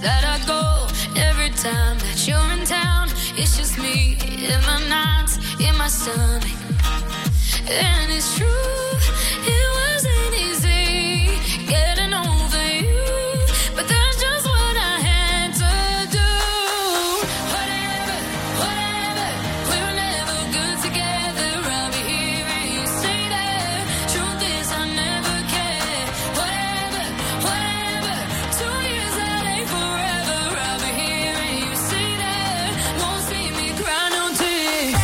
that I go. Every time that you're in town, it's just me in my nights, in my stomach. And it's true, it wasn't easy getting over you, but that's just what I had to do. Whatever, whatever, we were never good together. I'll be here and you say that. Truth is I never cared. Whatever, whatever, 2 years that ain't forever. I'll be here and you say that. Won't see me cry no tears.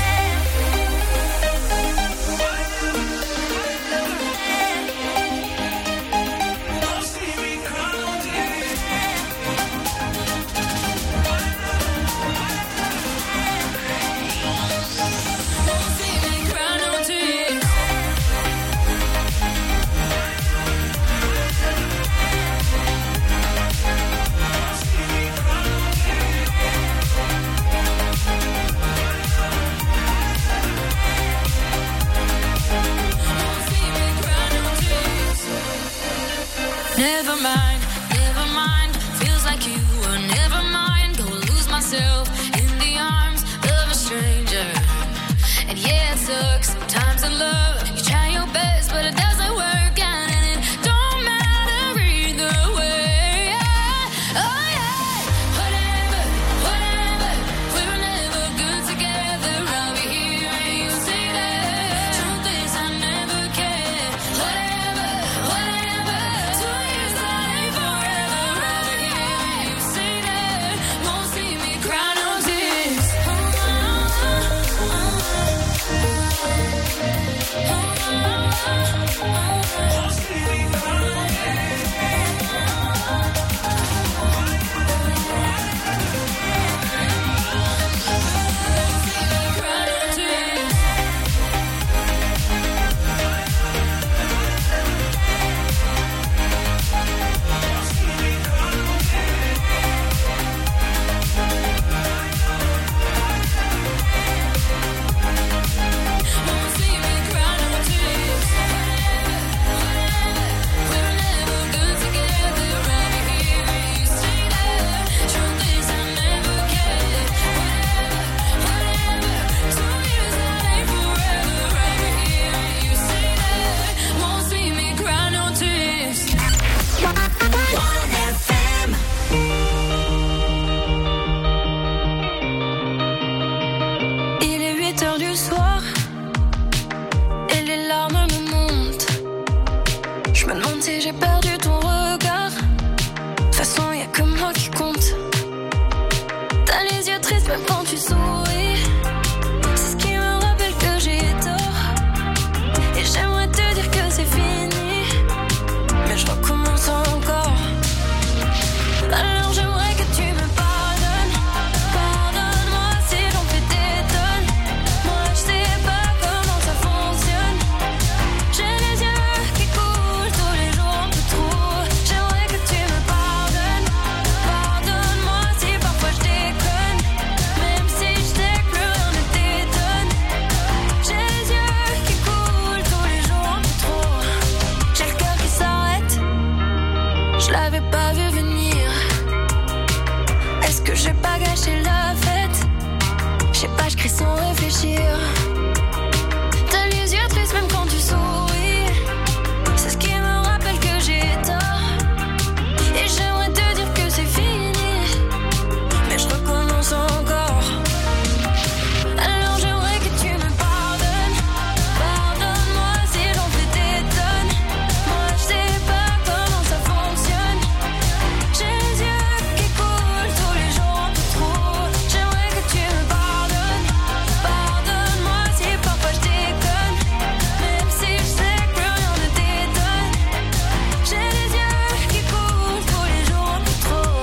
Never mind, feels like you were never mine. Go lose myself in the arms of a stranger. And yeah, it sucks sometimes in love. You try your best, but it doesn't work out, and it don't matter either way. Oh yeah, whatever, whatever, we were never good together. I'll be here and you say that. Truth is I never cared. Whatever, whatever, 2 years that ain't forever. I'll be here and you say that. Won't see me cry no tears. Il est 8h du soir et les larmes me montent. Je me demande si j'ai perdu ton regard. De toute façon, y'a que moi qui compte. T'as les yeux tristes même quand tu souris. C'est ce qui me rappelle que j'ai tort. Et j'aimerais te dire que c'est fini, mais je recommence encore. Alors j'aimerais que tu me pardonnes. Pardonne-moi si j'en fais des tonnes. Moi je sais pas comment ça fonctionne. J'ai les yeux qui coulent tous les jours un peu trop. J'aimerais que tu me pardonnes. Pardonne-moi si parfois je déconne, même si je sais que plus rien ne t'étonne. J'ai les yeux qui coulent tous les jours un peu trop. J'ai le cœur qui s'arrête, je l'avais pas vu venir. Est-ce que j'ai pas gâché la fête? Je sais pas, je crie sans réfléchir. T'as les yeux tristes même quand tu souris. C'est ce qui me rappelle que j'ai tort. Et j'aimerais te dire que c'est fini, mais je recommence encore. Alors j'aimerais que tu me pardonnes. Pardonne-moi si j'en fais des tonnes. Moi je sais pas comment ça fonctionne. J'ai les yeux qui coulent tous les jours un peu trop. J'aimerais que tu me pardonnes. Pardonne-moi si parfois je déconne, même si je sais que plus rien ne t'étonne. J'ai les yeux qui coulent tous les jours un peu trop.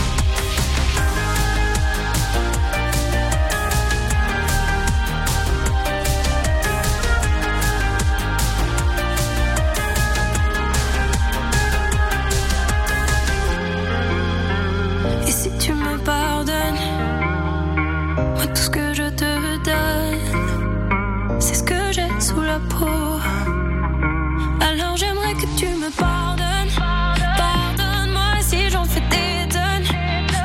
Et si tu me pardonnes, moi tout ce que je te donne, c'est ce que j'ai sous la peau. Alors j'aimerais que tu me pardonnes. Pardonne-moi si j'en fais des tonnes.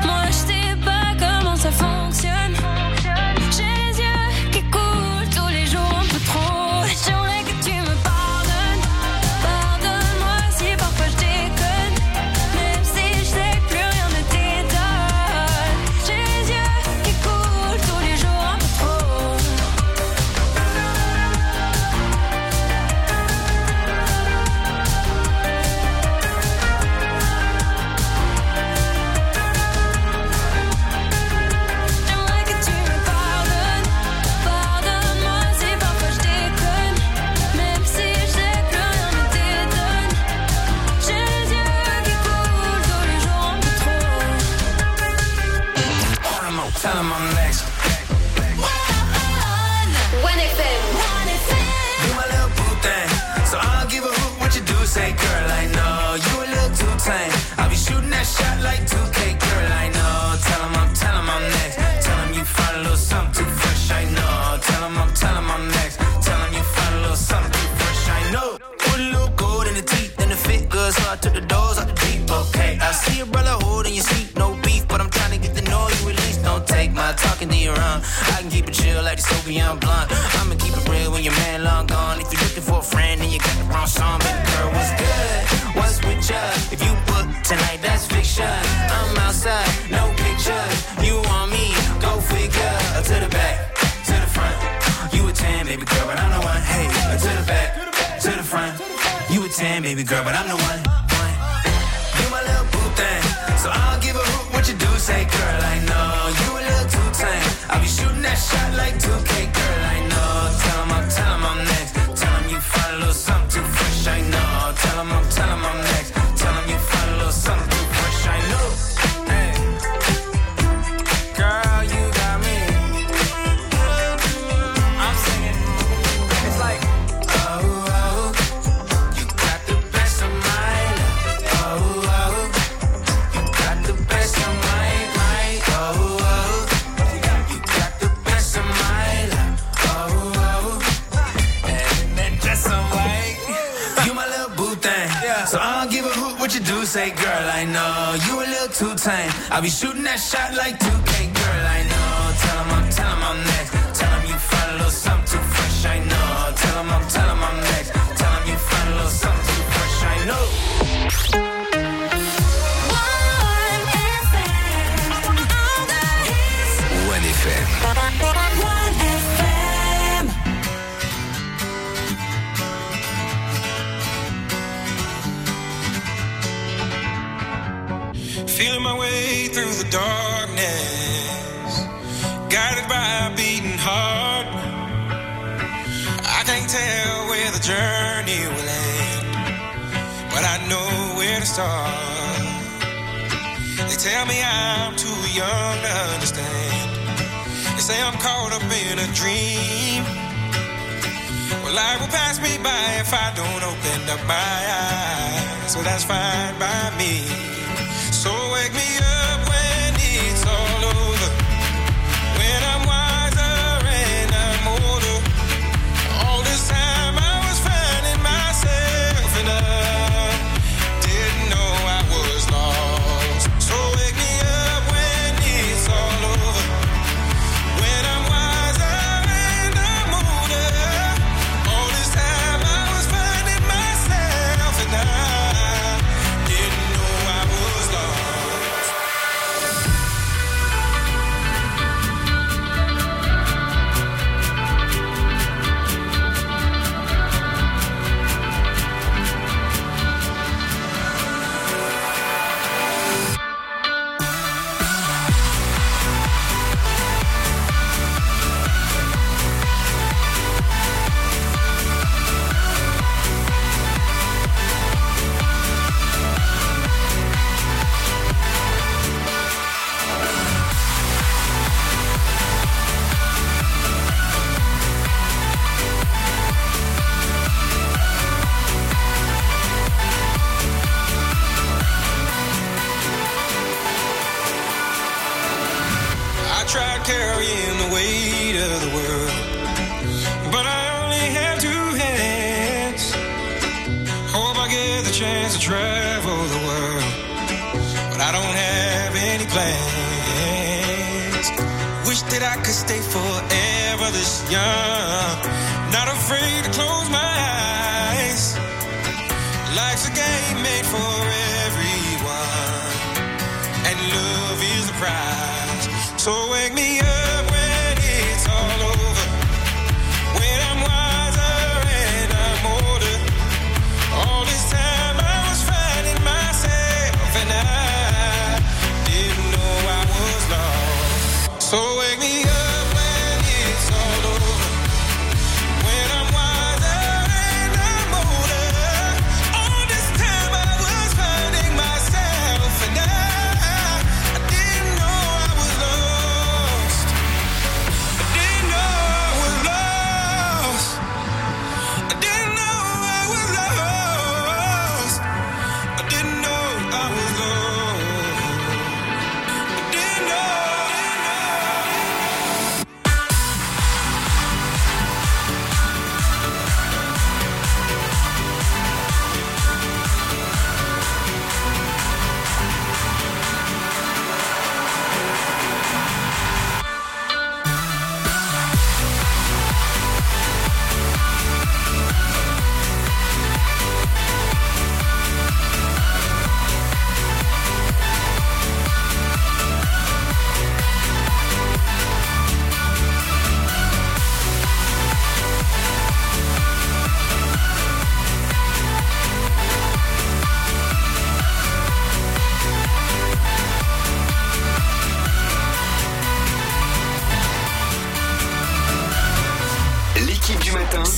tell them I'm next. 1FM. Do my little boo thing, so I don't give a hoot what you do. Say, girl, I know you a little too tame. I'll be shooting that shot like 2K, girl, I know. Tell them I'm next. Tell them you find a little something too fresh, I know. Tell them I'm next. Tell them you find a little something too fresh, I know. Put a little gold in the teeth and the fit good, so I took the doors out the deep, okay. I see your brother holding your seat, no beef, but I'm trying to get the noise you release. Don't take my talking to your own. I can keep it chill like the Soviet blunt. I'ma keep it real when your man long gone. If you're looking for a friend and you got the wrong song, baby girl, what's good? What's with ya? If you book tonight, that's fiction. I'm outside, no pictures. You want me? Go figure. To the back, to the front. You a 10, baby girl, but I'm the one. Hey, to the back, to the front. You a 10, baby girl, but I'm the one. You my little boo thing, so I don't give a hoot what you do. Say, girl, I know you a little too tame. I'll be shooting that shot like 2K, girl, I know. Tell them I'm next. Tell them you find a little something too fresh, I know. Tell them I'm next. Tell them you find a little something too fresh, I know. Hey, girl, you got me. I'm singing. It's like, oh, oh, you got the best of my life. Oh, oh, you got the best of my life. Oh, oh, you got the best of my life. Oh, oh, and that dress I'm like, you my little boo thing. So I don't give a hoot what you do. Say, girl, I know you a little too tame. I'll be shooting that shot like 2K, girl, I know. Tell them I'm next. Tell them you find a little something too fresh, I know. Tell them I'm next. Tell them you find a little something too fresh, I know. 1FM. 1FM. Feeling my way through the darkness, guided by a beating heart. I can't tell where the journey will end, but I know where to start. They tell me I'm too young to understand. They say I'm caught up in a dream. Well, life will pass me by if I don't open up my eyes. So that's fine by me. So wake me up when it's all over, when I'm wiser and I'm older. All this time I was finding myself and I didn't know I was lost. So wake me up when it's all over, when I'm wiser and I'm older. All this time I was finding myself and I didn't know I was lost. I tried carrying the weight of the world, but I only have two hands. Hope I get the chance to travel the world, but I don't have any plans. Wish that I could stay forever this young, not afraid to close my eyes. Life's a game made for everyone, and love is the prize. So wake me up when it's all over, when I'm wiser and I'm older. All this time I was finding myself and I didn't know I was lost. So wake me up when it's all over, when I'm wiser and I'm older. All this time I was finding myself and I didn't know I was lost.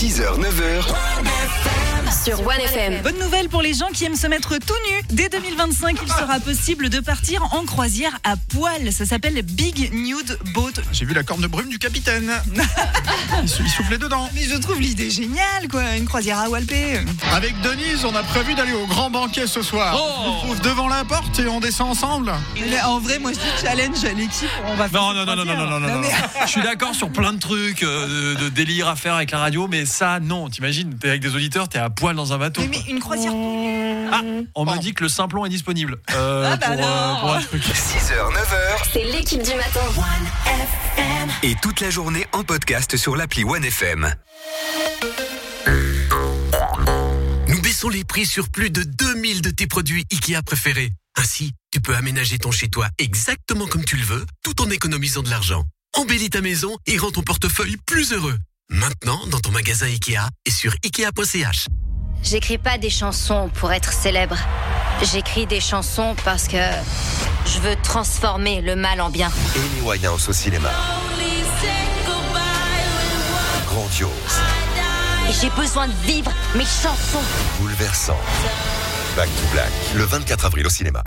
6h, 9h. Sur One FM. Bonne nouvelle pour les gens qui aiment se mettre tout nu. Dès 2025, il sera possible de partir en croisière à poil. Ça s'appelle Big Nude Boat. J'ai vu la corne de brume du capitaine. Il soufflait dedans. Mais je trouve l'idée géniale, quoi. Une croisière à Walpé. Avec Denise, on a prévu d'aller au grand banquet ce soir. On se trouve devant la porte et on descend ensemble. Mais en vrai, moi je dis challenge à l'équipe. On va faire Non. Je suis d'accord sur plein de trucs de délire à faire avec la radio, mais ça, non. T'imagines, t'es avec des auditeurs, t'es à poil dans un bateau. Mais une croisière. On me dit que le Simplon est disponible pour un truc. 6h, 9h. C'est l'équipe du matin. One FM. Et toute la journée en podcast sur l'appli One FM. Nous baissons les prix sur plus de 2000 de tes produits IKEA préférés. Ainsi, tu peux aménager ton chez-toi exactement comme tu le veux, tout en économisant de l'argent. Embellis ta maison et rends ton portefeuille plus heureux. Maintenant, dans ton magasin IKEA et sur ikea.ch. J'écris pas des chansons pour être célèbre. J'écris des chansons parce que je veux transformer le mal en bien. Amy Winehouse au cinéma. Grandiose. Et j'ai besoin de vivre mes chansons. Bouleversant. Back to Black. Le 24 avril au cinéma.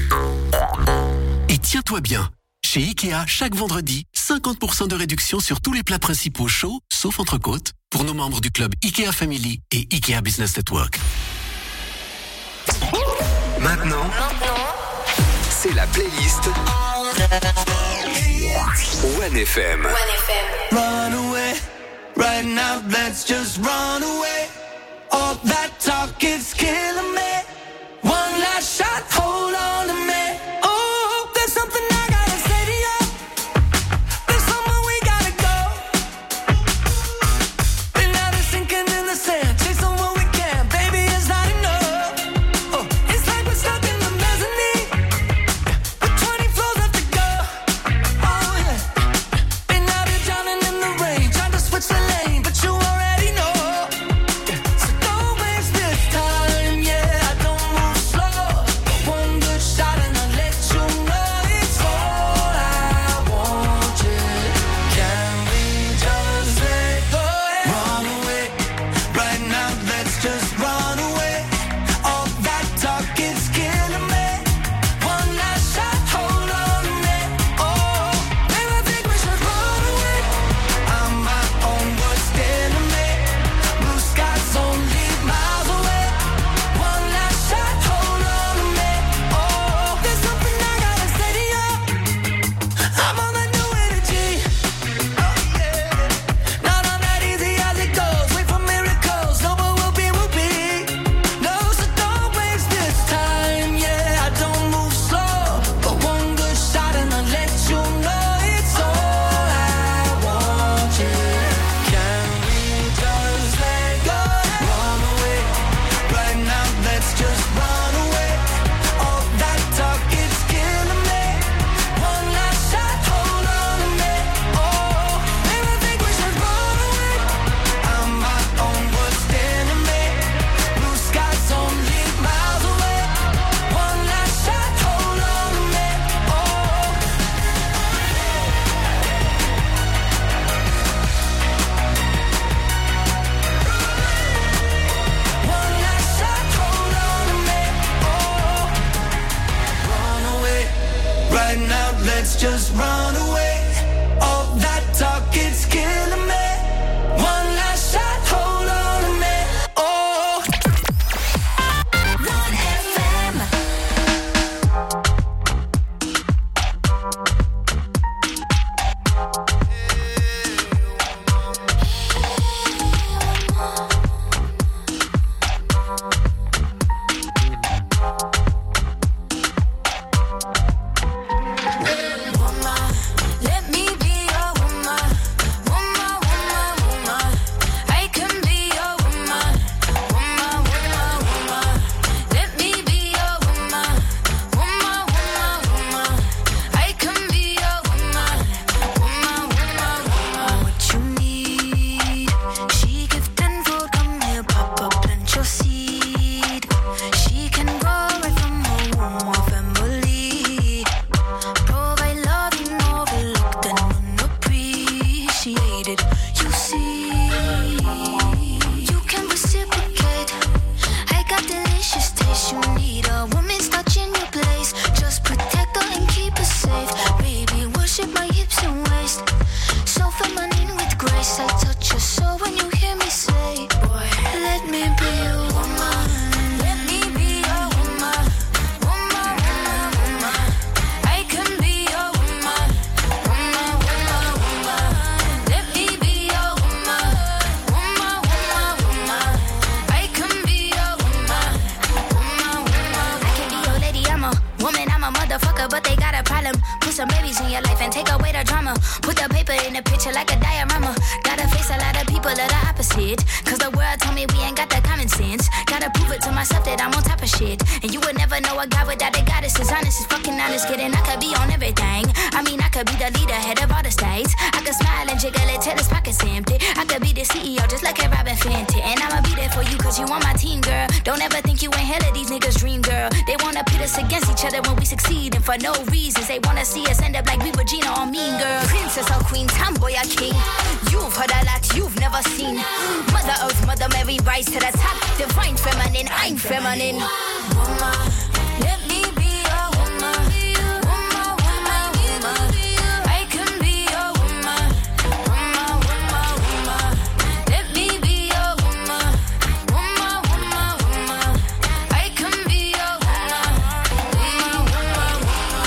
Et tiens-toi bien, chez IKEA, chaque vendredi, 50% de réduction sur tous les plats principaux chauds, sauf entrecôte, pour nos membres du club IKEA Family et IKEA Business Network. Maintenant, c'est la playlist One FM. Run away, right now let's just run away. All that talk is killing me. One last shot, hold on to me. Oh, there's something I gotta say to you. There's somewhere we gotta go. And now they're sinking in the sand, chasing what we can. Baby, it's not enough. Oh, it's like we're stuck in the mezzanine with 20 floors left to go. Oh yeah. And now they're drowning in the rain, trying to switch the lane, but you already know. So don't waste this time, yeah. I don't move slow. One good shot and I'll let you know it's all I want, yeah. Can we just let go? Run away, right now let's just run away. All that talk is killing me. One last shot, hold on to me. Oh, baby, I think we should run away. I'm my own worst enemy. Blue skies only miles away. One last shot, hold on to me. Oh, there's something I gotta say to you. I'm on that new energy. Oh yeah, not on that easy as it goes. Wait for miracles, no, but we'll be. No, so don't waste this time. Yeah, I don't move slow, but one good shot and I'll let you know it's all I want. Yeah, can we just let go? Run away, right now let's just run away. All that talk is killing me. One last shot, hold on to me. Oh, maybe I think we should run away. I'm my own worst enemy. Blue skies only miles away. One last shot, hold on to me. Oh. One last shot, hold on to me. Oh. Run away, right now let's just run away. All that talk is killing me. One last shot, hold on to me. Oh. One FM. Let's babies in your life and take away the drama. Put the paper in the picture like a diorama. Gotta face a lot of people that are opposite. Cause the world told me we ain't got that common sense. Gotta prove it to myself that I'm on top of shit. And you would never know a guy without a goddess. Is honest, is fucking honest, kidding. I could be on everything. I mean, I could be the leader, head of all the states. I could smile and jiggle it till his pockets empty. I could be the CEO just like a Robin Fenty. And I'ma be there for you cause you on my team, girl. Don't ever think you ain't hell of these niggas' dream, girl. They wanna pit us against each other when we succeed. And for no reasons, they wanna see us end up like we Regina or Mean Girl. Princess or Queen, tomboy or king. You've heard a lot you've never seen. Mother Earth, Mother Mary, rise to the top. Divine feminine, I'm feminine. Woman, let me be a woman. Woman, woman, woman. I can be a woman. Woman, woman, woman. Let me be a woman. Woman, woman, woman. I can be a woman. Woman, woman,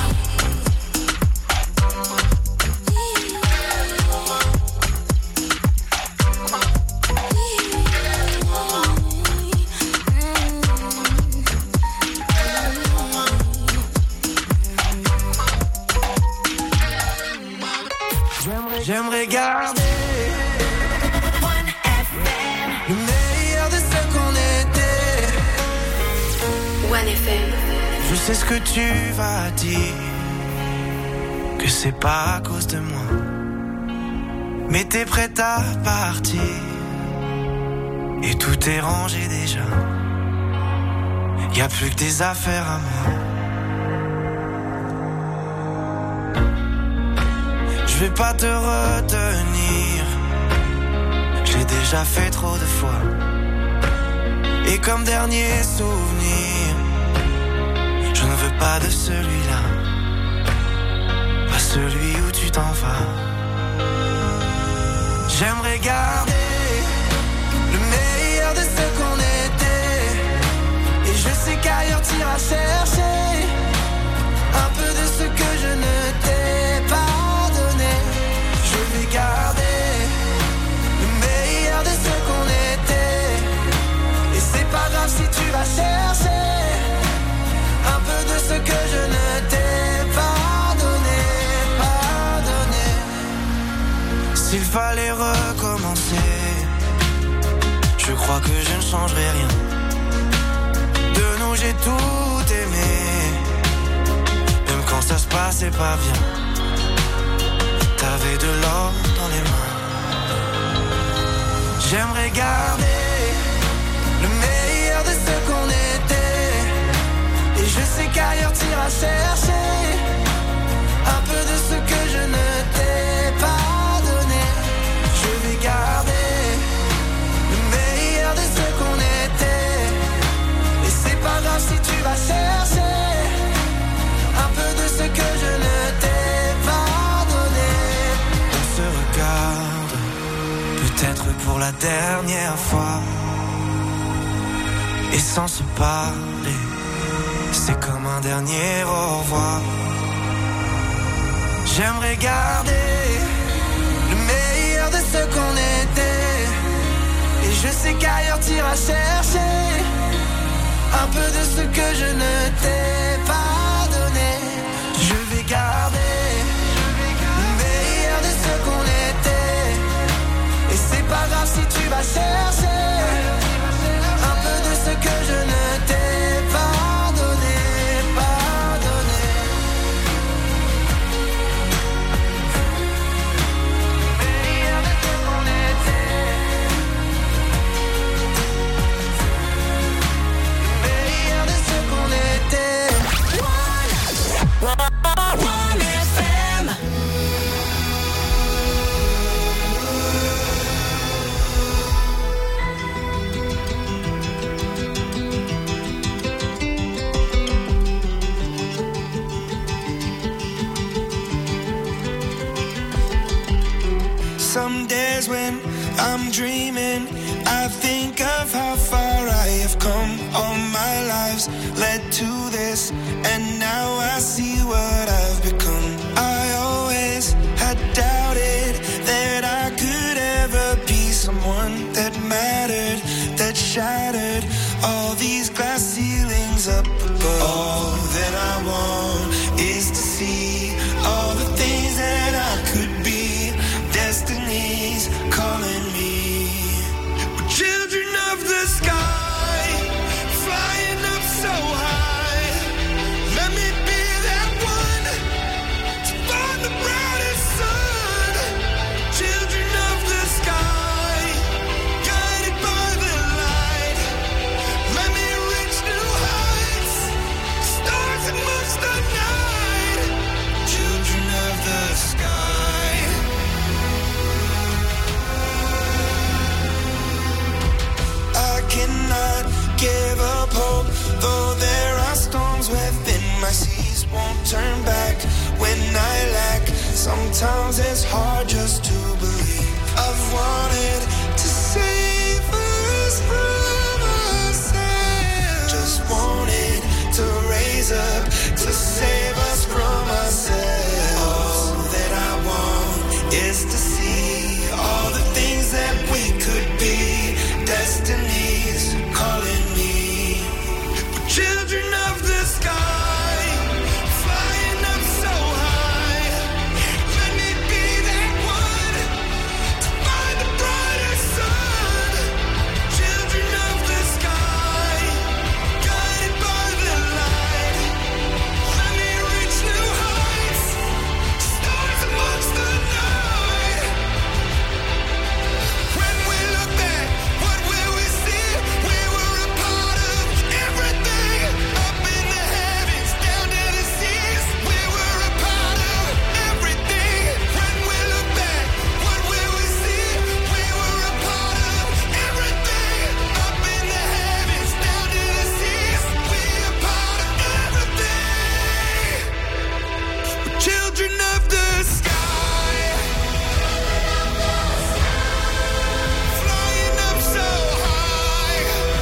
J'aimerais garder le meilleur de ce qu'on était. One FM. Je sais ce que tu vas dire, que c'est pas à cause de moi, mais t'es prête à partir et tout est rangé déjà. Y a plus que des affaires à moi. Je vais pas te retenir, j'ai déjà fait trop de fois. Et comme dernier souvenir, je ne veux pas de celui-là, pas celui où tu t'en vas. J'aimerais garder le meilleur de ce qu'on était. Et je sais qu'ailleurs t'iras chercher un peu de ce que je ne t'ai pas. Je vais garder le meilleur de ce qu'on était. Et c'est pas grave si tu vas chercher un peu de ce que je ne t'ai pas donné, pas donné. S'il fallait recommencer, je crois que je ne changerai rien. De nous j'ai tout aimé, même quand ça se passait pas bien. T'avais de l'or dans les mains. J'aimerais garder le meilleur de ce qu'on était. Et je sais qu'ailleurs t'iras chercher un peu de ce que je ne t'ai pas donné. Je vais garder le meilleur de ce qu'on était. Et c'est pas grave si tu vas chercher un peu de ce que je ne t'ai pas. Regarde, peut-être pour la dernière fois. Et sans se parler, c'est comme un dernier au revoir. J'aimerais garder le meilleur de ce qu'on était. Et je sais qu'ailleurs t'iras chercher un peu de ce que je ne t'ai pas donné. Je vais garder qu'on était. Et c'est pas grave si tu vas chercher un peu de ce que je ne t'ai pas donné, pas donné. Meilleur de ce qu'on était. Meilleur de ce qu'on était. One FM. Some days when I'm dreaming, I think of how far I have come. All my lives led to this, and now I see what I've become. I always had doubted that I could ever be someone that mattered, that shattered all these glass ceilings up above. All that I want is to see all the turn back when I lack. Sometimes it's hard just to believe. I've wanted to save us from ourselves. Just wanted to raise up to save us from ourselves. All that I want is to see all the things that we could be. Destiny's calling me. We're children of the sky, flying up so high. Let me be that one to find the brighter sun. Children of the sky, guided by the light. Let me reach new heights, stars amongst the night. When we look back, what will we see? We were a part of everything. Up in the heavens, down to the seas. We were a part of everything. When we look back, what will we see? We were a part of everything. Up in the heavens, down to the seas. We a part of everything. We're children of the sky, flying up so high.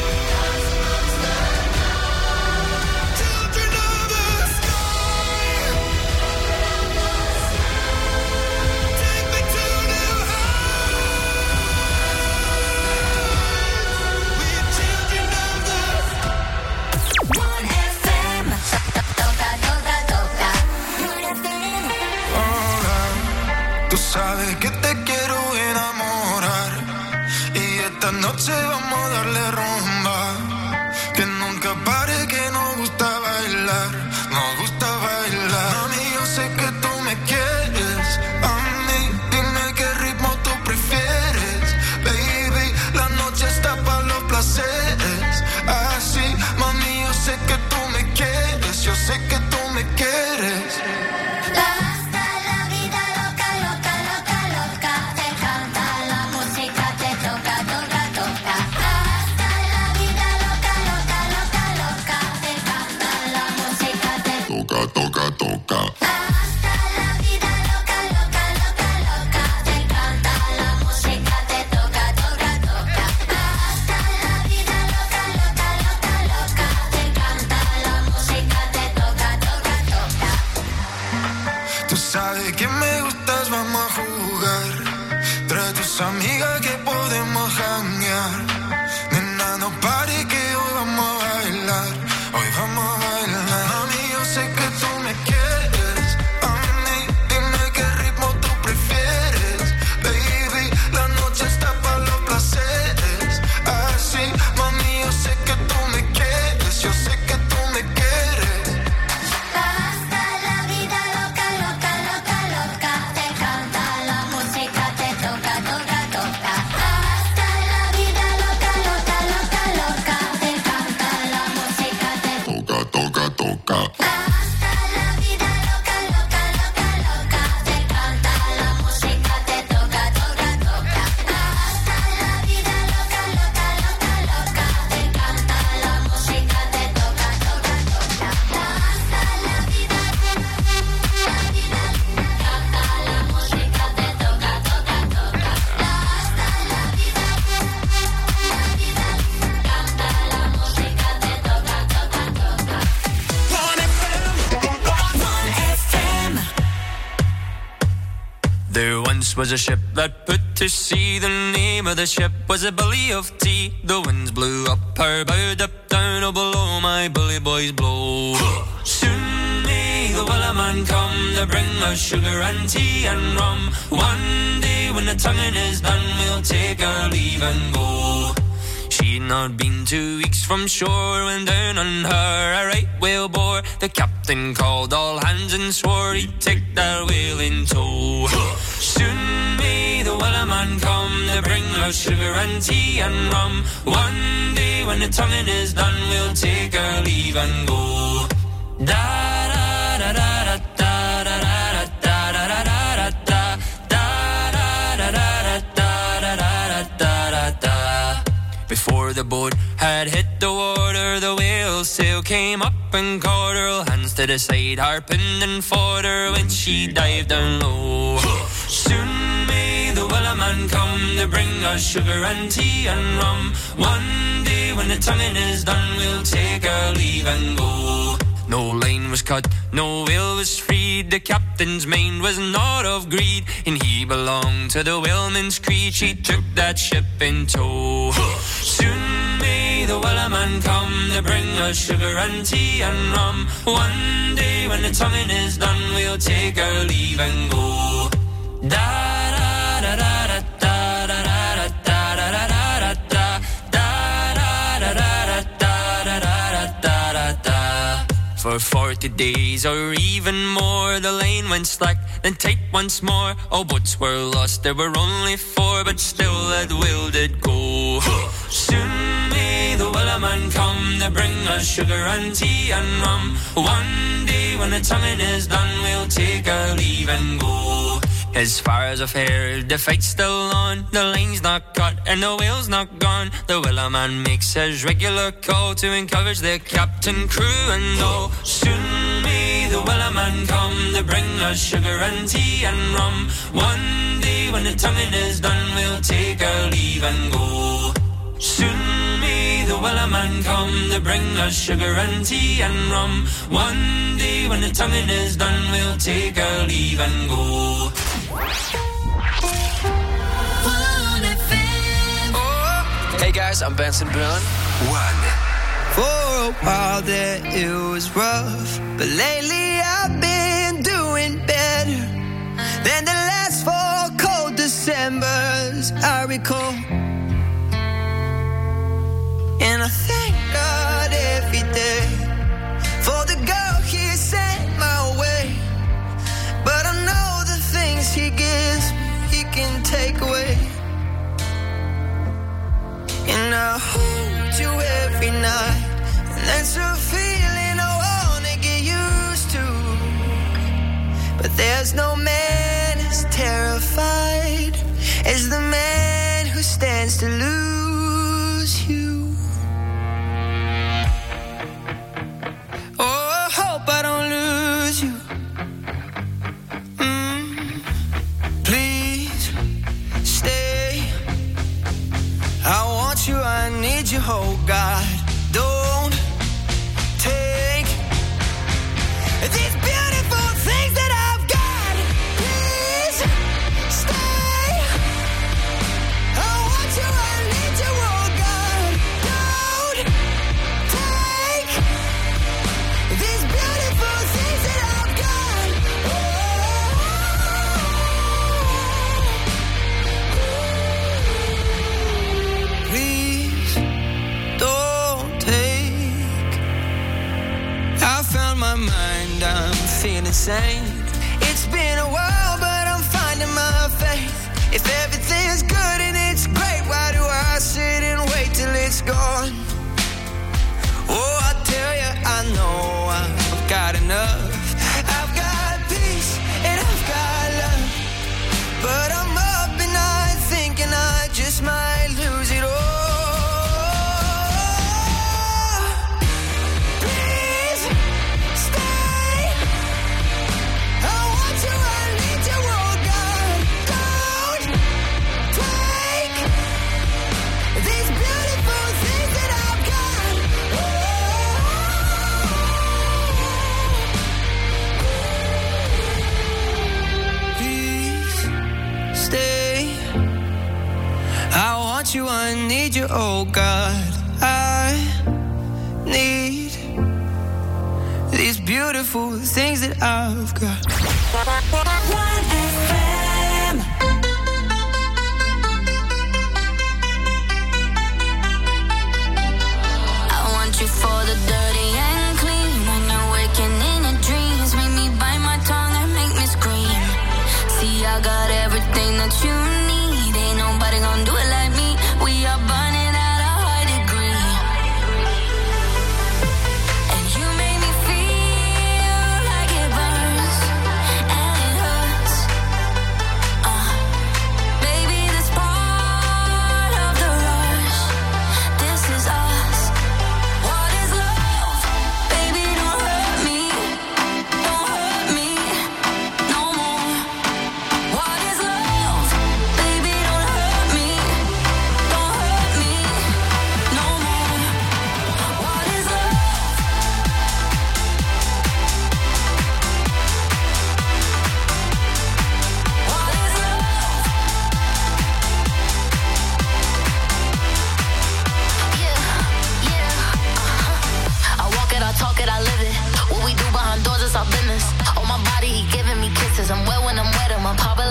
Children of the sky, take me to new heights. We're children of the One FM. Toca, toca, toca. One FM. Tú sabes que te quiero enamorar y esta noche vamos a darle rumba. Que nunca pare, que nos gusta bailar, nos gusta bailar. Mami, yo sé que tú me quieres a mí, dime qué ritmo tú prefieres. Baby, la noche está para los placeres. Así, mami, yo sé que tú me quieres, yo sé que tú me quieres. Hasta la vida loca, loca, loca, loca. Te canta la música, te toca, toca, toca. Hasta la vida loca, loca, loca, loca. Te canta la música, te Toca, toca, toca. Hasta la vida loca, loca, loca, loca. Te canta la música, te toca, toca, toca. Hasta la vida loca, loca, loca, loca. Te canta la música, te toca, toca, toca. Tú sabes que me gustas, vamos a jugar. Trae tus amigas que podemos janguear. Nena, no pare que hoy vamos a bailar. Hoy vamos a bailar. Mami, yo sé que tú me quieres a mí, dime qué ritmo tú prefieres. Baby, la noche está para los placeres. Así, mami, yo sé que tú me quieres, yo sé que tú me quieres. Hasta la vida loca, loca, loca, loca. Te canta la música, te toca, toca, toca. Hasta la vida loca, loca, loca, loca. Te canta la música, te Toca, toca, toca. Hasta la vida loca, loca, loca, loca. Te canta la música, te toca, toca, toca. Hasta la vida loca, loca, loca, loca. Te canta la música, te toca, toca, toca. Hasta la vida, canta la música, te toca, toca, toca. Hasta la vida, canta la música, te toca, toca, toca. One FM. There once was a ship that put to sea. The name of the ship was a Billy of Tea. The winds blew up her bow, up down, oh below my bully boys blow. Soon may the Wellerman come to bring us sugar and tea and rum. One day when the tonguing is done, we'll take our leave and go. She'd not been 2 weeks from shore when down on her a right whale bore. The captain called all hands and swore he'd take that whale in tow. Soon may the Wellerman come to bring us sugar and tea and rum. One day when the tonguing is done, we'll take our leave and go. Da da da da da da da da da da da da da da da da da. Before the boat had hit the water, the whale sail came came up and caught her hands to the side, harping and fought her when she dived down low. Soon may the Wellerman come to bring us sugar and tea and rum. One day when the tonguing is done, we'll take our leave and go. No line was cut, no whale was freed. The captain's mind was not of greed, and he belonged to the whaleman's creed. She took that ship in tow. Soon may the Wellerman come to bring us sugar and tea and rum. One day when the tonguing is done, we'll take our leave and go. Da da da da da da da da da da da da da da da da. For 40 days or even more, the lane went slack, then tight once more. All boats were lost, there were only 4, but still that will did go. Soon may the Wellerman come to bring us sugar and tea and rum. One day when the tonguing is done, we'll take our leave and go. As far as I've heard, the fight's still on. The line's not cut and the whale's not gone. The Wellerman makes his regular call to encourage the captain, crew and all. Soon may the Wellerman come to bring us sugar and tea and rum. One day when the tonguing is done, we'll take our leave and go. Soon may the Wellerman come to bring us sugar and tea and rum. One day when the tonguing is done, we'll take our leave and go. Hey guys, I'm Benson Boone. For a while there it was rough, but lately I've been doing better than the last 4 cold Decembers I recall. And I thank God every day for the girl He sent my way. But I know the things He gives me, He can take away. And I hold you every night, and that's a feeling I wanna get used to. But there's no man as terrified as the man who stands to lose you. Oh, I hope I don't lose you. Please stay. I want you, I need you, oh God. Don't take these beautiful things that I've got. Please stay. I want you, I need you, oh God. Don't take these beautiful things that I've got. Please don't take. I found my mind, I'm feeling sane. It's been a while, but I'm finding my faith. If everything's good and it's great, why do I sit and wait till it's gone? Oh, I tell you, I know I've got enough. I've got peace and I've got love. But I'm up at night thinking I just might lose it all. Please stay. I want you, I need you, oh God. Don't take these beautiful things that I've got. Please stay. I want you, I need you, oh God. I need these beautiful things that I've got. I want you for the dirty and clean. When you're waking in your dreams, make me bite my tongue and make me scream. See, I got everything that you need. Ain't nobody gonna do it like me. We are burning at a high degree. And you make me feel like it burns and it hurts. Baby, this part of the rush. This is us. What is love? Baby,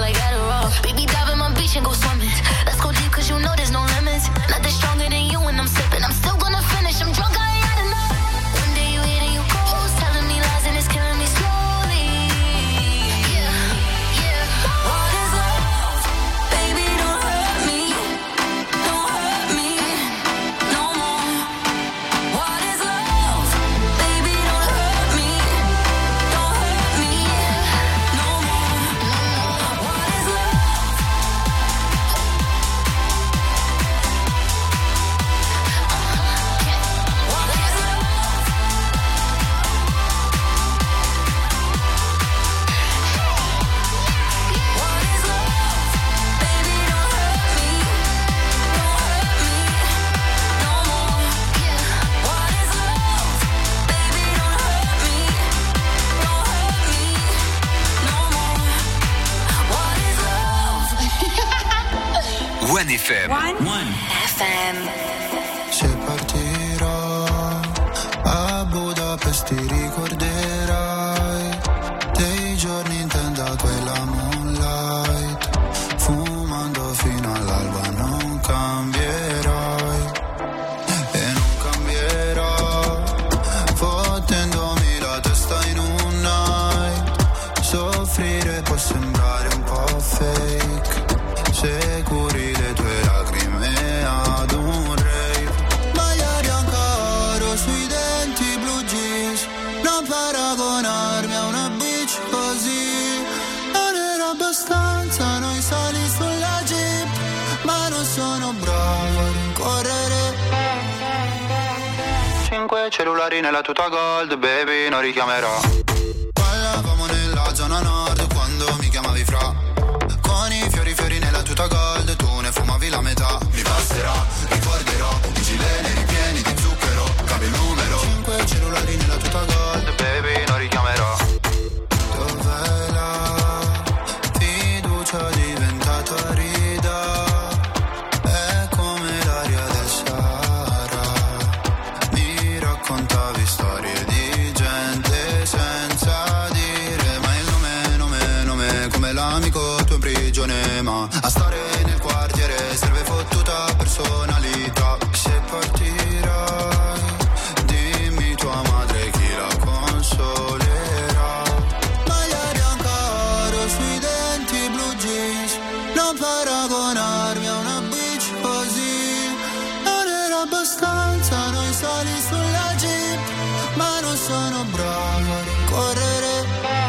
like Adderall. Baby, dive in my beach and go swimming. Let's go deep, cause you know there's no limits. Nothing stronger than you when I'm sipping. I'm still gonna finish, I'm drunk, I ain't had enough. One day you hit and you close, telling me lies and it's killing me slowly. Yeah, yeah. What is love? Baby, don't hurt me. Don't hurt me no more. What is love? Baby, don't hurt me. Don't hurt me no more. What is love? What is love? What is love? Baby, don't hurt me. Don't hurt me no more. Yeah. What is love? Baby, don't hurt me. Don't hurt me no more. What is love? One FM. FM. Se partirò a Budapest ti ricorderai dei giorni in tenda quella moonlight, fumando fino all'alba non cambierai e non cambierò, fottendomi la testa in un night. Soffrire può sembrare un po' fake se curi le tue lacrime ad un rave. Magliari ancora sui denti blu jeans, non paragonarmi a una bitch così. Non era abbastanza noi sali sulla jeep, ma non sono bravo a rincorrere. 5 cellulari nella tuta gold, baby, non richiamerò. Parlavamo nella zona nord quando mi chiamavi fra. Con i fiori nella tuta gold, tu ne fumavi la metà. Mi passerà, ricorderò, i gileni ripieni di zucchero, cambio il numero. 5 cellulari nella tuta gold, baby, non richiamerò. Dov'è la fiducia diventata rida? È come l'aria del Sahara. Mi raccontavi storie di gente senza dire mai il nome, come l'amico tuo in prigione, ma a stare nel quartiere serve fottuta personalità. Se partirai, dimmi tua madre chi la consolerà. Magliari ancora sui denti blu jeans, non paragonarmi a una bitch così. Non era abbastanza noi sali sulla jeep, ma non sono bravo a rincorrere.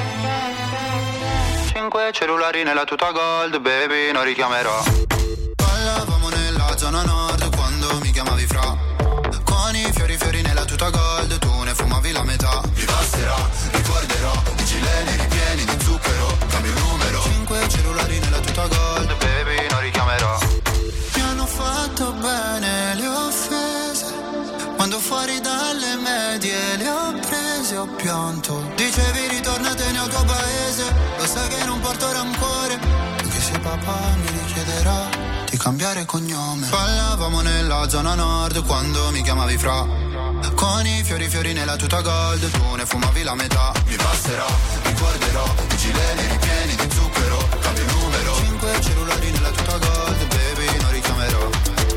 5 cellulari nella tuta gold, baby, non richiamerò. Parlavamo nella zona nord quando mi chiamavi fra. Con i fiori nella tuta gold, tu ne fumavi la metà. Mi passerà, ricorderò, i gileni ripieni di zucchero, cambio il numero. 5 cellulari nella tuta gold, baby, non richiamerò. Mi hanno fatto bene le offese, quando fuori dalle medie le ho prese, ho pianto. Dicevi ritornatene al tuo paese, lo sai che non porto rancore, anche se papà mi richiederà di cambiare cognome. Parlavamo nella zona nord quando mi chiamavi fra. Con i fiori nella tuta gold, tu ne fumavi la metà. Mi passerà, ricorderò, i gileni ripieni di zucchero, cambio il numero. 5 cellulari nella tuta gold, baby, non richiamerò.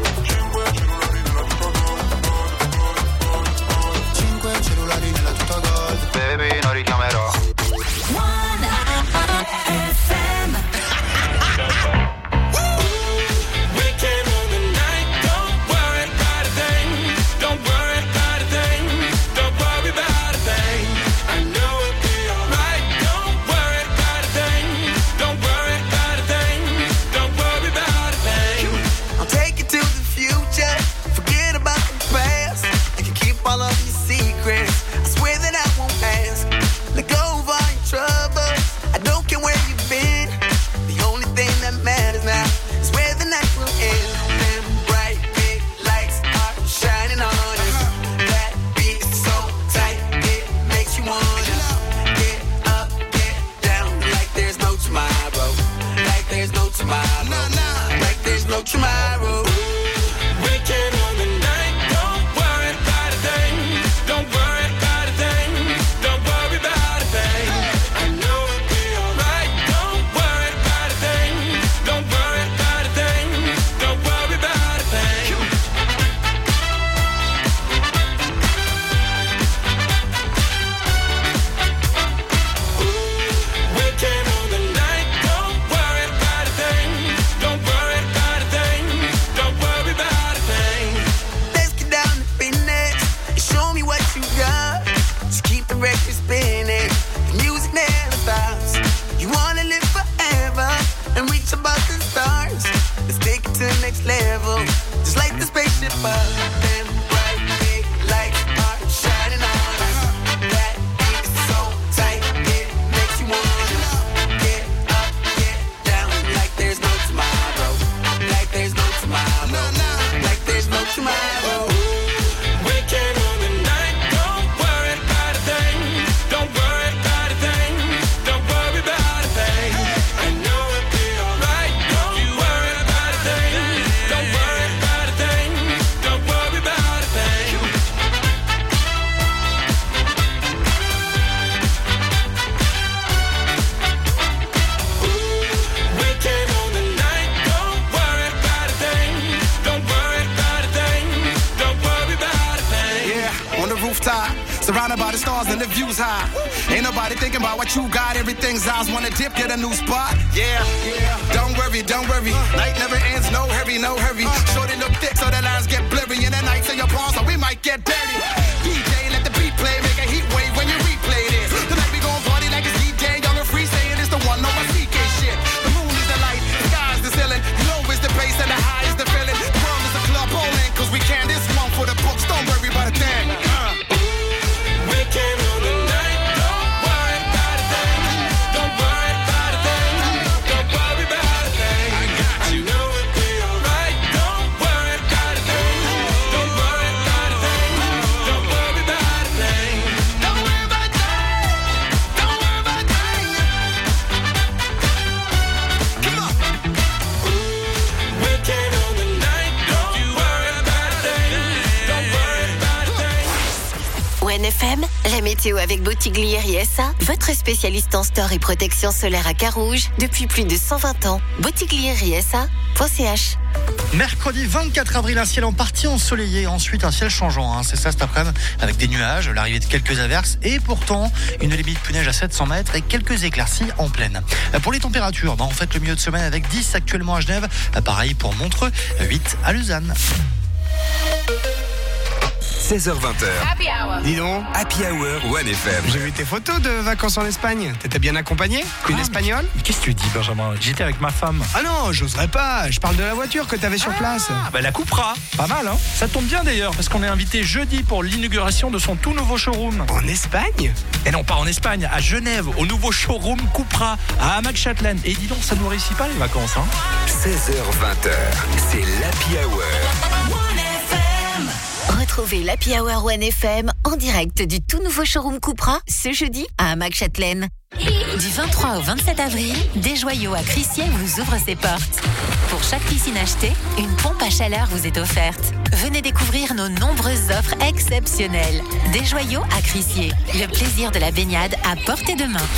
5 cellulari nella tuta gold, baby, non richiamerò. Don't pop up, them bright big lights are shining on us. That beat is so tight, it makes you wanna get up, get down, like there's no tomorrow, like there's no tomorrow, like there's no tomorrow. Weekend on the night, don't worry about a thing. Don't worry about a thing. Don't worry about a thing. I know it'll be alright. Don't you worry about a thing. Don't worry about a thing. Don't worry about a thing. Weekend on the night, don't worry about a thing. Don't worry about a thing. Don't worry about a thing. Yeah, on the rooftop, surrounded by the stars and the view's high. Ain't nobody thinking about what you got. Everything's ours. Wanna dip, get a new spot. Yeah, yeah. Don't worry, don't worry. Night never ends. No hurry, no hurry. Shorty look thick, so the lines get blurry. And the nights in your palms, so we might get dirty. DJ, let the beat play, make a heat wave when you replay this. Tonight we gon' party like it's DJ, young and free, saying it's the one, no more CK shit. The moon is the light, the sky's the ceiling. You know it's the bass and the high is the feeling. The world is a club bowling, cause we can. This one for the books, don't worry about a thing. Weekend on the night, don't worry about a thing. Don't worry about a thing. Don't worry about a thing. You know it'll be alright. Don't worry about a thing. Don't worry about a thing. Don't worry about a thing. Don't worry about a thing. Don't worry about a thing. Come on. Weekend on the night, don't you worry about a thing. Don't worry about a thing. ONFM, la météo avec Bottiglieri ISA, votre spécialiste en store et protection solaire à Carouge depuis plus de 120 ans. Bottiglieri-SA.ch. Mercredi 24 avril, un ciel en partie ensoleillé, ensuite un ciel changeant, c'est ça cet après-midi, avec des nuages, l'arrivée de quelques averses et pourtant une limite plus neige à 700 mètres et quelques éclaircies en plaine. Pour les températures, on fait le milieu de semaine avec 10 actuellement à Genève, pareil pour Montreux, 8 à Lausanne. 16h20. Dis donc, Happy Hour OneFM. j'ai vu tes photos de vacances en Espagne. T'étais bien accompagné? Une espagnole? Qu'est-ce que tu dis, Benjamin? J'étais avec ma femme. Ah non, j'oserais pas. Je parle de la voiture que t'avais sur place. Ah, bah la Cupra. Pas mal, hein? Ça tombe bien d'ailleurs, parce qu'on est invité jeudi pour l'inauguration de son tout nouveau showroom. En Espagne? Et non, pas en Espagne, à Genève, au nouveau showroom Cupra, à Hamac-Châtelaine. Et dis donc, ça nous réussit pas les vacances, hein? 16h20. C'est l'Happy Hour. Retrouvez l'Happy Hour OneFM en direct du tout nouveau showroom Cupra ce jeudi à Hamac-Châtelaine. Du 23 au 27 avril, Desjoyaux à Crissier vous ouvre ses portes. Pour chaque piscine achetée, une pompe à chaleur vous est offerte. Venez découvrir nos nombreuses offres exceptionnelles. Desjoyaux à Crissier, le plaisir de la baignade à portée de main.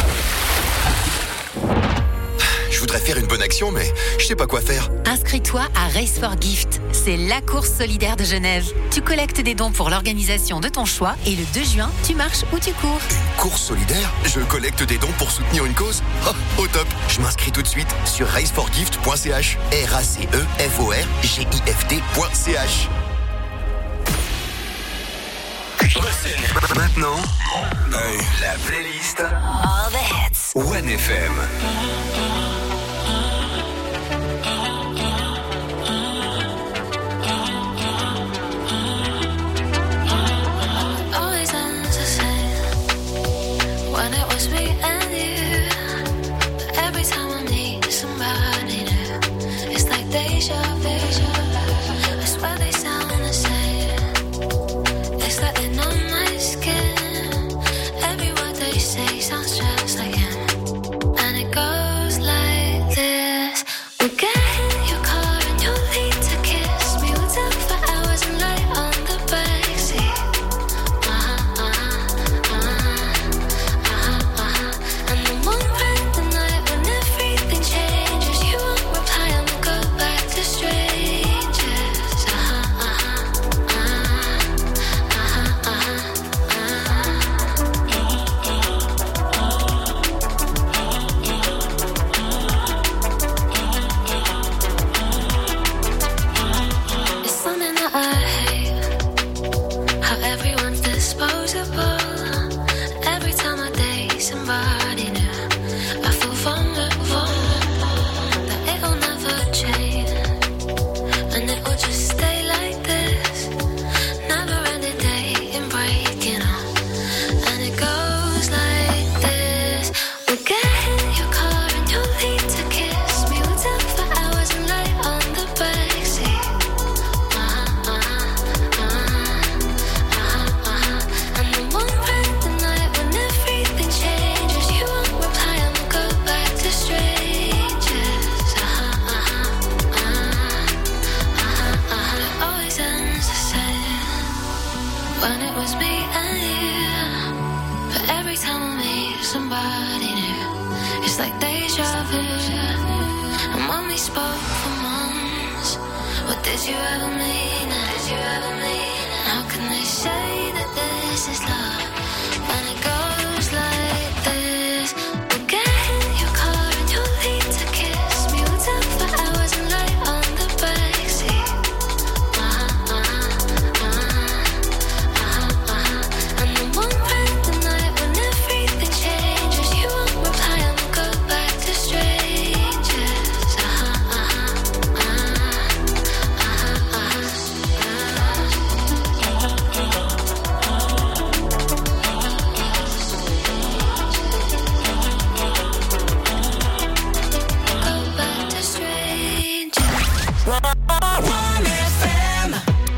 Je voudrais faire une bonne action, mais je sais pas quoi faire. Inscris-toi à Race for Gift. C'est la course solidaire de Genève. Tu collectes des dons pour l'organisation de ton choix et le 2 juin, tu marches ou tu cours. Course solidaire? Je collecte des dons pour soutenir une cause? Oh, au top. Je m'inscris tout de suite sur raceforgift.ch. RACEFORGIFT.ch. Maintenant, la playlist All the hits. OneFM. Always ends the same when it was me and you. But every time I need somebody new, it's like deja vu. I swear they sound the same. It's like they're on my skin. Every word they say sounds just like him. And it goes like this. We get in your car and you leave to kiss me. We'll talk for hours and lie on the backseat. And the moon bright the night when everything changes. You won't reply and we'll go back to straight. And when we spoke for months, what did you ever mean? Did you ever mean? How can they say that this is love when it goes like this? We'll get in your car and you'll leave to kiss me. We'll talk for hours and lie on the backseat. And then one random night when everything changes, you won't reply and we'll go back to strangers. Go back to strangers. 1FM.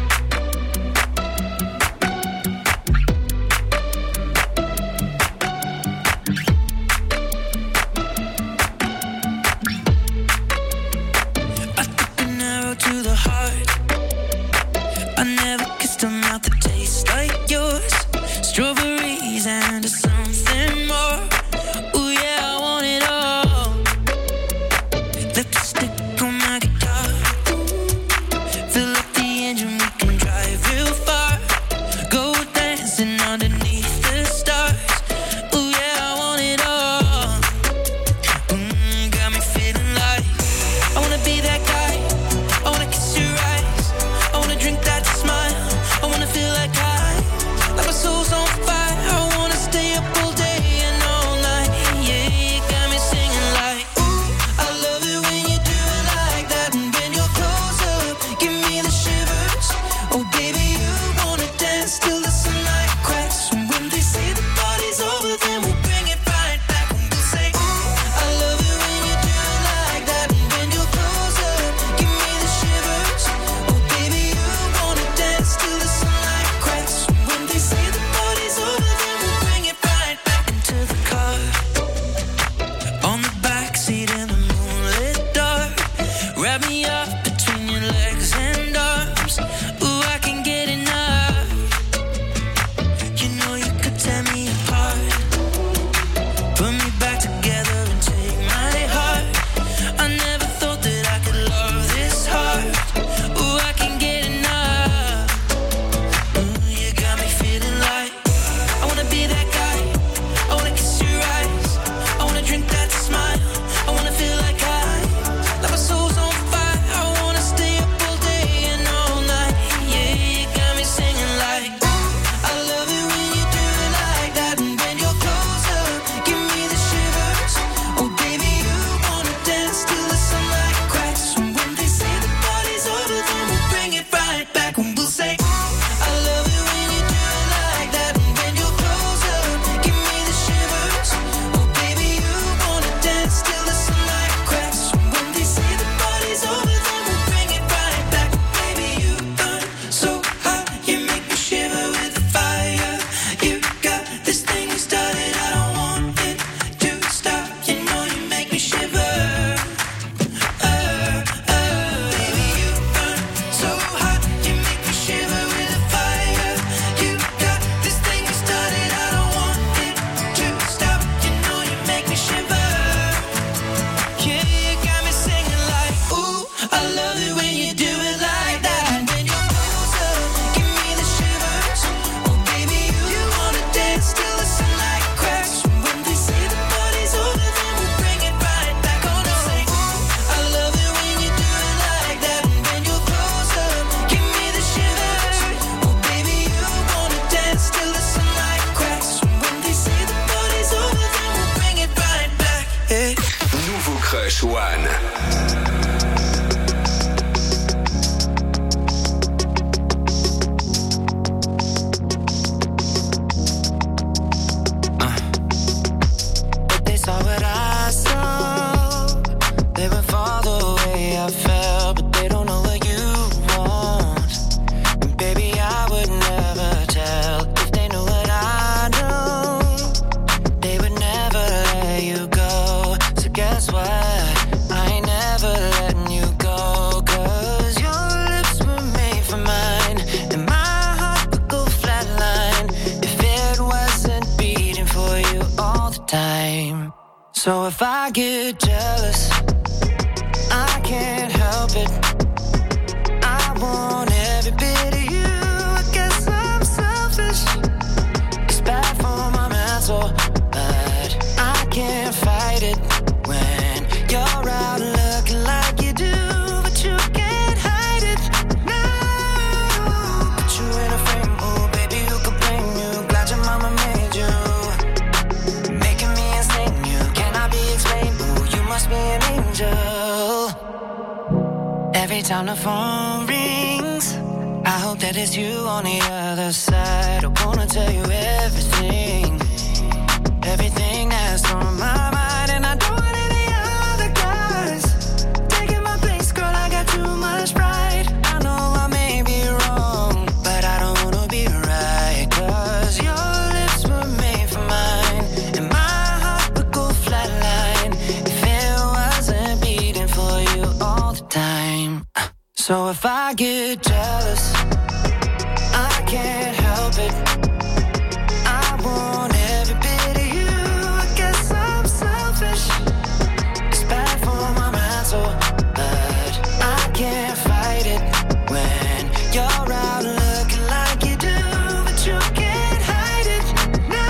An arrow to the heart. I never kissed a mouth that tastes like yours. Strawberries and something more. Ooh yeah, I want it all. Lipstick on my guitar. Fill up the engine, we can drive real far. Go dancing underneath the stars. Ooh yeah, I want it all. Got me feeling like I wanna be that guy. I wanna kiss your eyes. I wanna drink that smile. I wanna feel like my soul's on fire. I wanna stay up all day and all night. Yeah, you got me singing like, ooh, I love it when you do it like that. And when you're close up, give me the shivers. Oh baby, you wanna dance till the sunlight cracks. And when they say the party's over, then we'll bring it right back. And we'll say, ooh, I love it when you do it like that. And when you're close up, give me the shivers. Oh baby, you wanna dance till the sunlight cracks. And when they say the party's over, then we'll bring it right back into the car. On the backseat in the moonlit dark. Wrap me up between your legs and arms. Ooh, I can get enough. You know you could tear me apart. Put me back together and take my heart. I never thought that I could love this hard. Ooh, I can get enough. Ooh, you got me feeling like I wanna be that guy. I wanna kiss your eyes. I wanna drink that smile. I wanna feel like my soul's on fire. I wanna stay up all day and all night. Yeah, you got me singing like, ooh, I love it when you do it like that. And when you're close up, give me the shivers. Oh baby, you wanna dance till the sunlight cracks. And when they say the party's over, then we'll bring it right back. And we'll say, ooh, I love it when you do it like that. And when you're close up, give me the shivers. Oh baby, you wanna dance till the sunlight cracks. And when they say the party's over, then we'll bring it right back. Baby, you burn so hot, you make me shiver with the fire. You got this thing we started, I don't want it to stop. You know you make me shiver. Baby, you burn so hot, you make me shiver with the fire. You got this thing we started, I don't want it to stop. You know you make me shiver. Yeah, you got me singing like, ooh, I love it when you do it like that. And when you're close up, give me the shivers. Oh baby, you wanna dance till the sunlight cracks. And when they say the party's over, then we'll bring it right back. Oh no, say, ooh, I love it when you do it like that. And when you're close up, give me the shivers. Oh baby, you wanna dance till the sunlight cracks. And when they say the party's over, then we'll bring it right back. Yeah. Nouveau Crush One. But they saw what I saw. They would fall the way I felt, but they don't know what you want. And baby, I would never tell if they knew what I know. They would never let you go. So guess what? I ain't never letting you go. 'Cause your lips were made for mine, and my heart would go flatline if it wasn't beating for you all the time. So if I get jealous, Every time the phone rings, I hope that it's you on the other side. I wanna tell you everything, everything that's on my mind. And I don't want any other guys taking my place, girl, I got too much pride. I know I may be wrong, but I don't wanna be right. Cause your lips were made for mine, and my heart would go flatline if it wasn't beating for you all the time. So if I get jealous, I can't help it. I want every bit of you. I guess I'm selfish. It's bad for my mental, but I can't fight it when you're out looking like you do, but you can't hide it. No,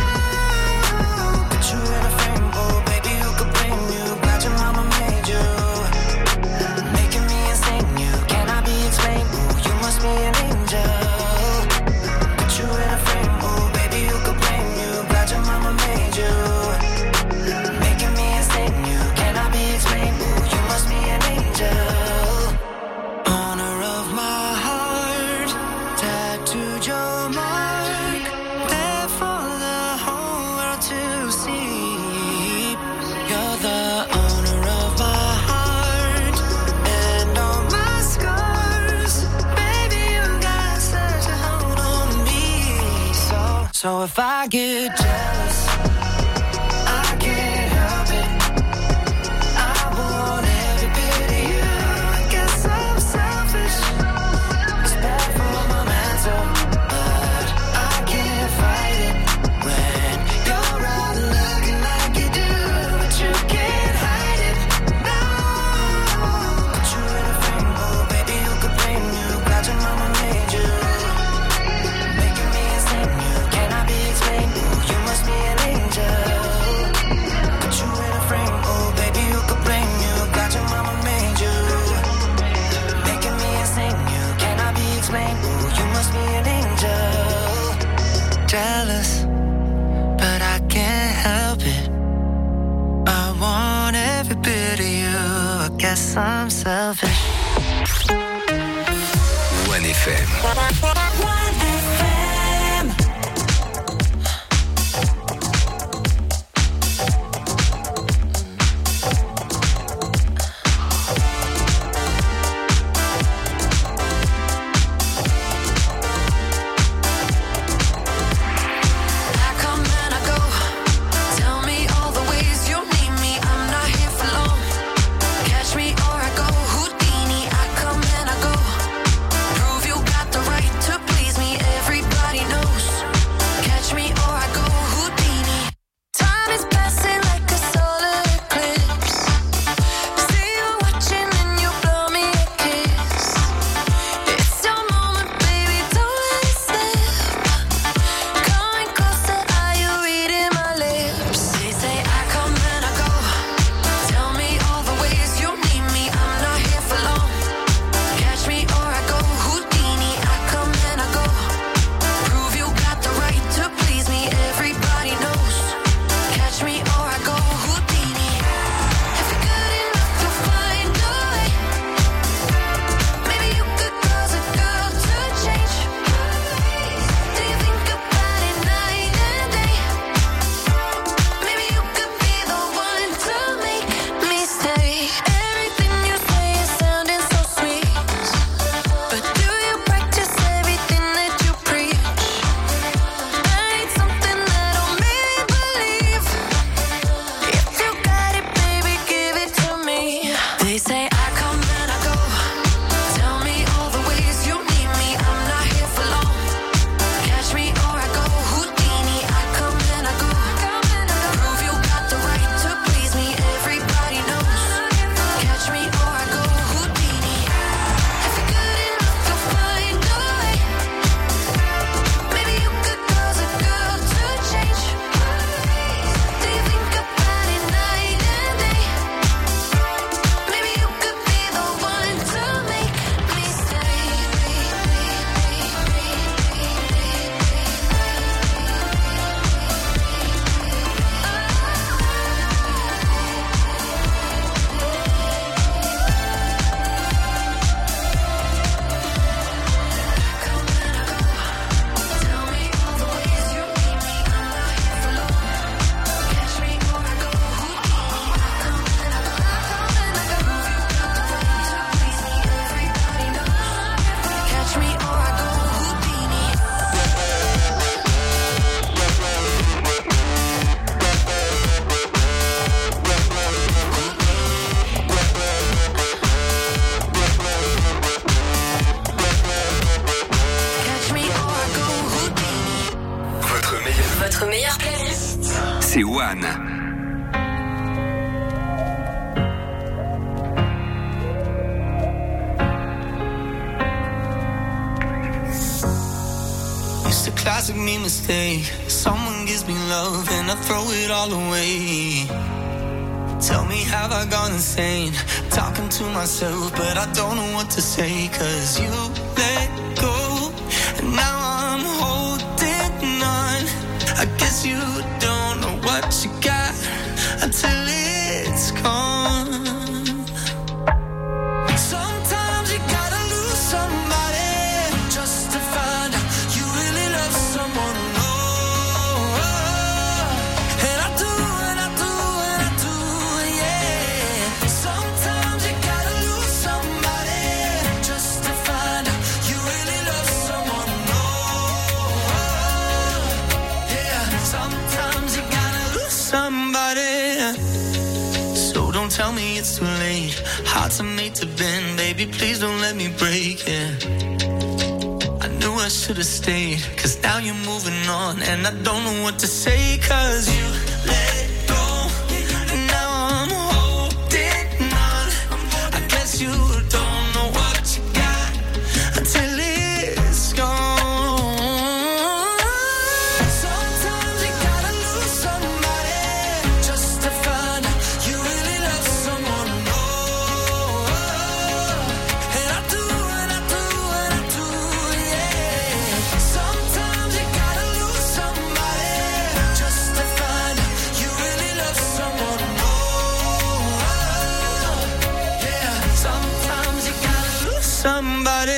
put you in a frame, oh baby, who could blame you? Glad your mama made you, making me insane. You cannot be explained. Ooh, you must be an angel. Put you in a frame, oh baby, who could blame you? Glad your mama made you, making me insane. You cannot be explained. Ooh, you must be an angel. Honor of my heart, tattooed your mark, there for the whole world to see. You're the owner of my heart and all my scars. Baby, you got such a hold on me. So if I get jealous, I can't help it. I want every bit of you. I guess I'm selfish. It's bad for my mental, but I can't fight it when you're out looking like you do, but you can't hide it. No, put you in a frame, oh baby, who could blame you? Glad your mama made you, making me insane. You cannot be explained. Ooh, you must be an angel. Put you in a frame, oh baby, who could blame you? Glad your mama made you, making me insane. You cannot be explained. Ooh, you must be an angel. Jealous, but I can't help it. I want every bit of you. I guess I'm selfish. 1FM. I come and I go. Tell me all the ways you need me. I'm not here for long. Catch me or I go Houdini. I come and I go. Prove you got the right to please me. Everybody c'est One. It's a classic me mistake. Someone gives me love and I throw it all away. Tell me, have I gone insane? Talking to myself, but I don't know what to say. 'Cause you let go, and now I'm holding on. I guess you don't know what you got until it's gone. Sometimes you gotta lose somebody just to find out you really love someone. Oh, and I do, and I do, and I do, yeah. Sometimes you gotta lose somebody just to find out you really love someone. Oh, yeah. Sometimes you gotta lose somebody. So don't tell me it's too late. Hearts are made to bend, baby, please don't let me break it. I knew I should have stayed, 'cause now you're moving on, and I don't know what to say, 'cause you let go, and now I'm holding on. I guess you don't know what you got until it's gone. Sometimes you gotta lose somebody just to find out you really love someone. Oh, and I do, and I do, and I do, yeah. Sometimes you gotta lose somebody just to find out you really love someone. Oh, yeah. Sometimes you gotta lose somebody.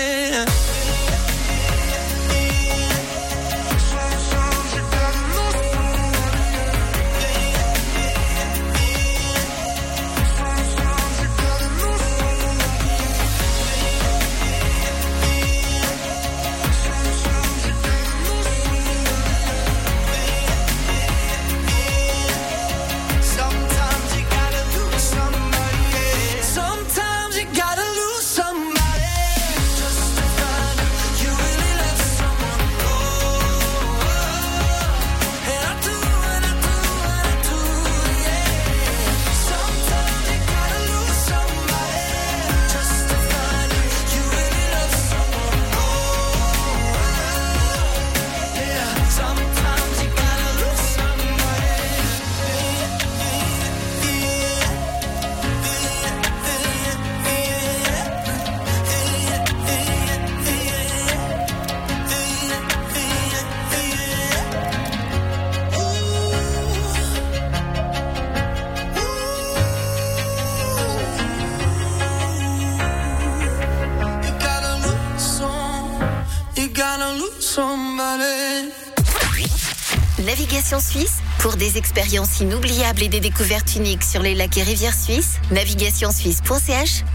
Sometimes you gotta lose somebody. Sometimes you gotta lose somebody just to find out you really love someone. Oh, and I do, and I do, and I do, yeah. Sometimes you gotta lose somebody just to find out you really love someone. Oh, yeah. Sometimes you gotta lose somebody. You gotta lose somebody. Navigation Suisse, pour des expériences inoubliables et des découvertes uniques sur les lacs et rivières suisses, navigationsuisse.ch